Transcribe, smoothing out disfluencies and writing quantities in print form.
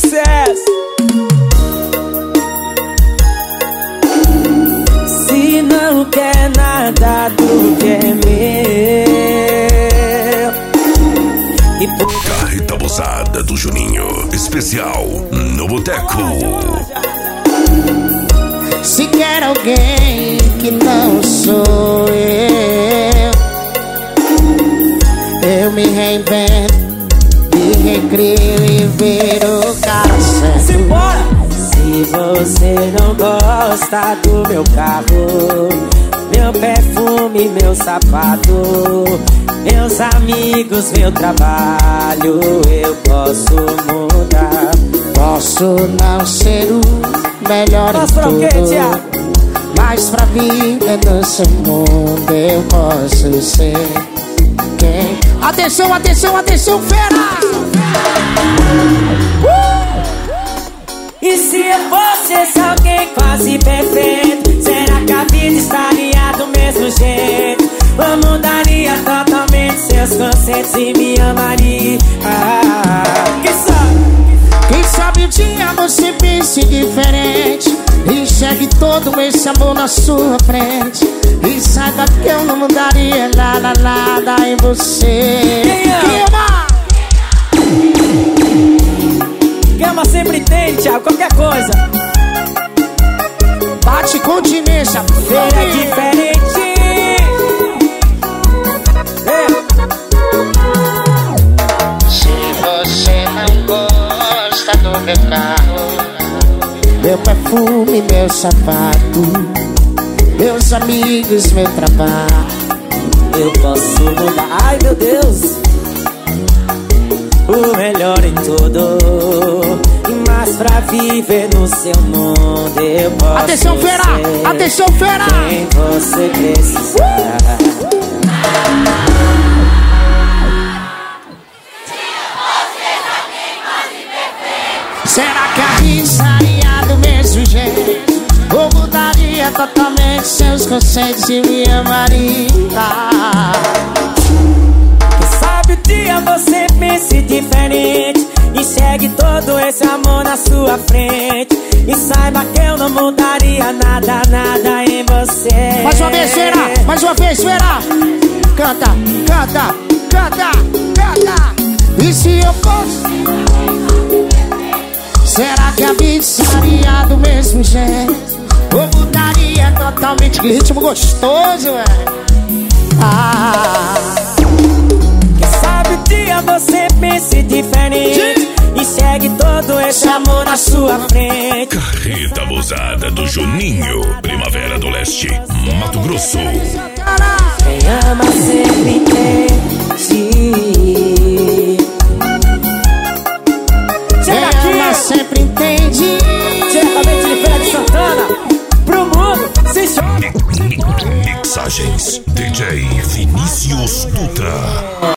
sucesso. Se não quer nada do que é meu. Carreta Abusada do Juninho, especial no Boteco. Se quer alguém que não sou eu me reinvento, me recrio e viro cara certo. Simbora! Se você não gosta do meu carro, meu perfume, meu sapato, meus amigos, meu trabalho, eu posso mudar. Posso não ser o melhor em tudo, mas pra vida no seu mundo eu posso ser quem. Atenção, atenção, atenção, fera! E se eu fosse esse alguém quase perfeito, será que a vida estaria do mesmo jeito? Ou mudaria totalmente seus conceitos e me amaria? Quem sabe? Quem sabe um dia você pense diferente, enxergue todo esse amor na sua frente, e saiba que eu não mudaria nada em você. Quem ama sempre tem, Thiago, qualquer coisa. Bate continência, Feira diferente. Se você não gosta do meu carro, meu perfume, meu sapato, meus amigos, meu trabalho, Eu posso mudar, ai meu Deus, o melhor em tudo, mas pra viver no seu mundo eu posso. atenção, fera! ser Atenção, fera! quem você precisar. Será que a vida estaria do mesmo jeito? Ou mudaria totalmente seus conceitos e me amaria? Quem sabe o dia você pense diferente, enxergue todo esse amor na sua frente, e saiba que eu não mudaria nada em você. Mais uma vez, fera! Mais uma vez, fera! Canta, canta, canta, canta! E se eu fosse? Será que a vida estaria do mesmo jeito? Ou mudaria totalmente? Que ritmo gostoso, velho! Quem sabe o dia você pense diferente, enxergue todo esse amor na sua frente. Carreta Abusada do Juninho, Primavera do Leste, Mato Grosso. Quem ama sempre entende. Quem ama sempre entende. Diretamente de Feira de Santana, pro mundo, se chama. Mixagens DJ Vinícius Dutra.